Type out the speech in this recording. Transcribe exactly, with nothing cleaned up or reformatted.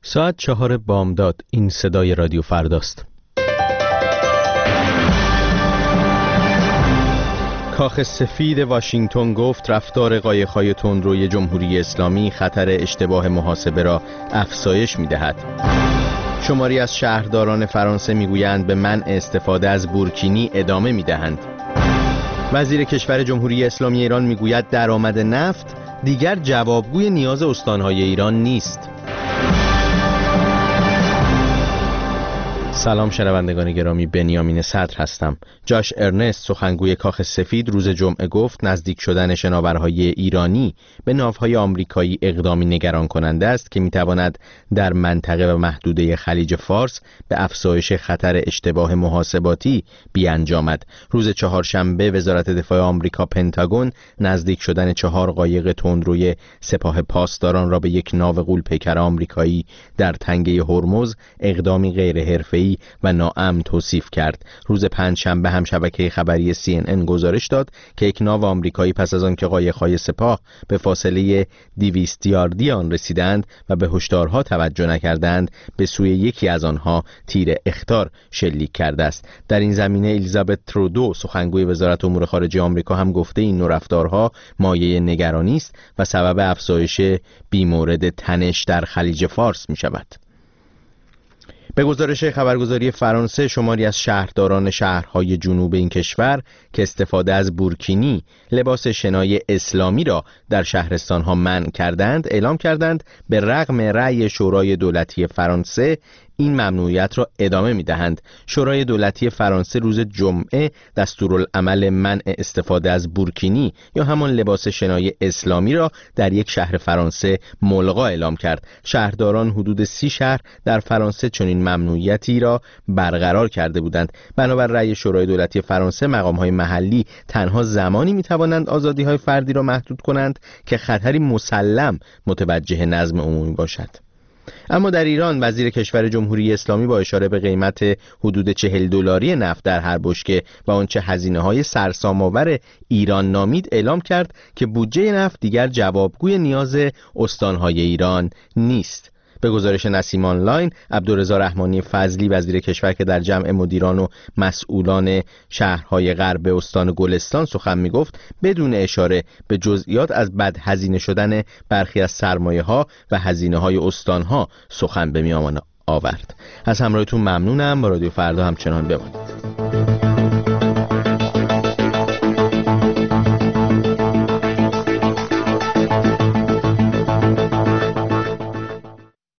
ساعت چهار بامداد. این صدای رادیو فرداست. کاخ سفید واشنگتن گفت رفتار قایق‌های تندروی جمهوری اسلامی خطر اشتباه محاسبه را افزایش می‌دهد. شماری از شهرداران فرانسه می‌گویند به منع استفاده از بورکینی ادامه می‌دهند. وزیر کشور جمهوری اسلامی ایران می‌گوید درآمد نفت دیگر جوابگوی نیاز استان‌های ایران نیست. سلام شنوندگان گرامی، بنیامین صدر هستم. جاش ارنست، سخنگوی کاخ سفید، روز جمعه گفت نزدیک شدن شناورهای ایرانی به ناوهای آمریکایی اقدامی نگران کننده است که میتواند در منطقه و محدوده خلیج فارس به افزایش خطر اشتباه محاسباتی بیانجامد. روز چهارشنبه وزارت دفاع آمریکا پنتاگون نزدیک شدن چهار قایق تندروی سپاه پاسداران را به یک ناو غول‌پیکر آمریکایی در تنگه هرمز اقدامی غیر حرفه‌ای و ناامن توصیف کرد. روز پنجشنبه هم شبکه خبری سی ان ان گزارش داد که یک ناو آمریکایی پس از آنکه قایق‌های سپاه به فاصله دویست یاردی آن رسیدند و به هشدارها توجه نکردند، به سوی یکی از آنها تیر اخطار شلیک کرده است. در این زمینه الیزابت ترودو، سخنگوی وزارت امور خارجه آمریکا، هم گفته این نوع رفتارها مایه نگرانی است و سبب افزایش بیمورد تنش در خلیج فارس می شود. به گزارش خبرگزاری فرانسه، شماری از شهرداران شهرهای جنوب این کشور که استفاده از بورکینی، لباس شنای اسلامی را در شهرستانها منع کردند، اعلام کردند به رغم رأی شورای دولتی فرانسه این ممنوعیت را ادامه می‌دهند. شورای دولتی فرانسه روز جمعه دستورالعمل منع استفاده از بورکینی یا همان لباس شنای اسلامی را در یک شهر فرانسه ملغا اعلام کرد. شهرداران حدود سی شهر در فرانسه چنین ممنوعیتی را برقرار کرده بودند. بنابر رأی شورای دولتی فرانسه، مقام‌های محلی تنها زمانی می‌توانند آزادی‌های فردی را محدود کنند که خطری مسلم متوجه نظم عمومی باشد. اما در ایران، وزیر کشور جمهوری اسلامی با اشاره به قیمت حدود چهل دلاری نفت در هر بشکه و آنچه هزینه‌های سرسام‌آور ایران نامید، اعلام کرد که بودجه نفت دیگر جوابگوی نیاز استان‌های ایران نیست. به گزارش نسیم آنلاین، عبدالرضا رحمانی فضلی، وزیر کشور که در جمع مدیران و مسئولان شهرهای غرب استان گلستان سخن می‌گفت، بدون اشاره به جزئیات از بد هزینه شدن برخی از سرمایه‌ها و هزینه‌های استان‌ها سخن به میان آورد. از همراهیتون ممنونم. با رادیو فردا همچنان بمانید.